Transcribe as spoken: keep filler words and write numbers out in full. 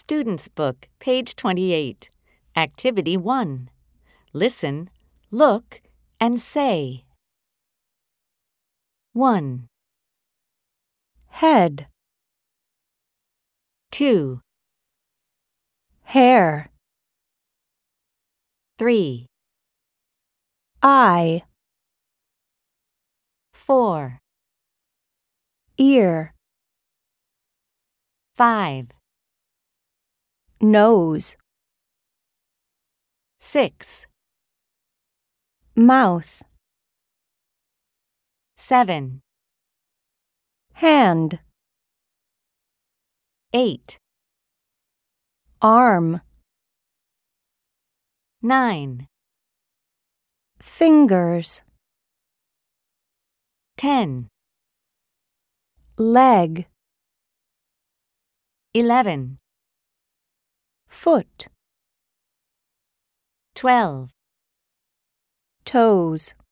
Student's Book, page twenty-eight. Activity one. Listen, look, and say. one. Head, two. hair, three. eye, four. ear, five. nose, six. mouth, seven. hand, eight. arm, nine. fingers, ten. leg, eleven. foot, twelve. toes.